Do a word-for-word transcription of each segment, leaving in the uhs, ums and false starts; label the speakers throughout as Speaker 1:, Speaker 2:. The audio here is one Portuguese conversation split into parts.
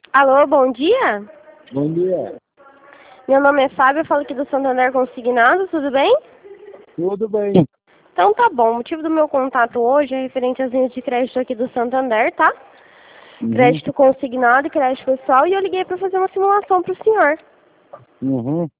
Speaker 1: Alô, bom dia?
Speaker 2: Bom dia.
Speaker 1: Meu nome é Fábio, eu falo aqui do Santander Consignado, tudo bem?
Speaker 2: Tudo bem?
Speaker 1: Então tá bom, o motivo do meu contato hoje é referente às linhas de crédito aqui do Santander, tá?
Speaker 2: Uhum.
Speaker 1: Crédito consignado e crédito pessoal, e eu liguei para fazer uma simulação para o senhor.
Speaker 2: Uhum.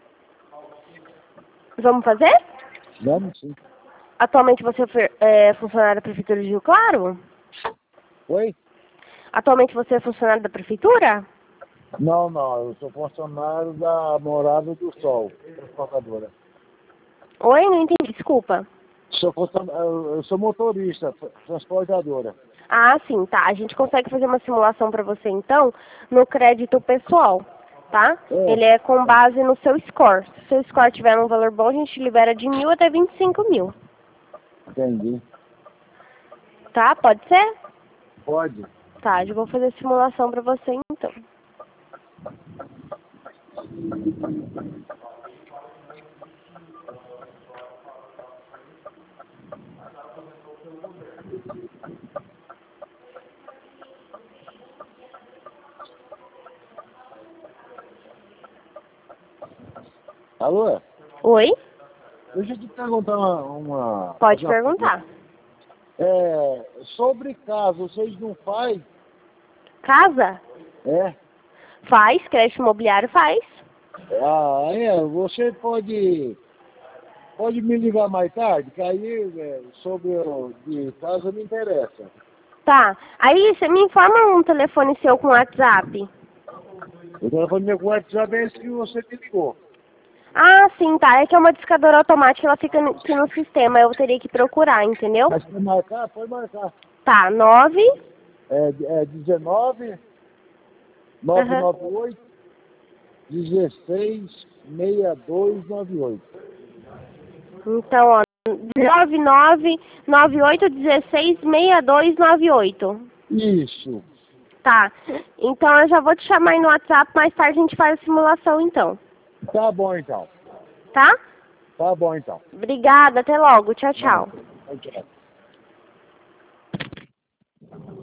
Speaker 1: Vamos fazer?
Speaker 2: Vamos sim.
Speaker 1: Atualmente você é funcionário da Prefeitura de Rio Claro?
Speaker 2: Oi?
Speaker 1: Atualmente você é funcionário da Prefeitura?
Speaker 2: Não, não, eu sou funcionário da Morada do Sol, transportadora.
Speaker 1: Oi, não entendi, desculpa.
Speaker 2: Sou funcionário, eu eu sou motorista, transportadora.
Speaker 1: Ah, sim, tá. A gente consegue fazer uma simulação para você, então, no crédito pessoal, tá?
Speaker 2: É,
Speaker 1: Ele é com base no seu score. Se o seu score tiver um valor bom, a gente libera de mil até vinte e cinco mil,
Speaker 2: entendi.
Speaker 1: tá? Pode ser?
Speaker 2: Pode.
Speaker 1: Tá, eu vou fazer a simulação para você, então.
Speaker 2: Alô?
Speaker 1: Oi?
Speaker 2: Deixa eu te perguntar uma... uma
Speaker 1: Pode
Speaker 2: uma-
Speaker 1: perguntar.
Speaker 2: É, sobre casa, vocês não fazem?
Speaker 1: Casa?
Speaker 2: É?
Speaker 1: Faz, crédito imobiliário faz.
Speaker 2: Ah, é, você pode... Pode me ligar mais tarde, que aí é, sobre o de casa me interessa.
Speaker 1: Tá. Aí você me informa um telefone seu com WhatsApp.
Speaker 2: O telefone meu WhatsApp é esse que você me ligou.
Speaker 1: Ah, sim, tá. É que é uma discadora automática, ela fica no- aqui no sistema. Eu teria que procurar, entendeu?
Speaker 2: Mas quer marcar? Pode marcar.
Speaker 1: Tá, nove.
Speaker 2: É, é dezenove, nove
Speaker 1: Aham.
Speaker 2: nove oito, dezesseis, sessenta e dois noventa e oito.
Speaker 1: Então, ó, nove nove nove oito um seis seis dois nove oito.
Speaker 2: Isso.
Speaker 1: Tá. Então eu já vou te chamar aí no WhatsApp, mais tarde a gente faz a simulação então.
Speaker 2: Tá bom então.
Speaker 1: Tá?
Speaker 2: Tá bom então.
Speaker 1: Obrigada, até logo. Tchau,
Speaker 2: Não,
Speaker 1: tchau.
Speaker 2: tchau.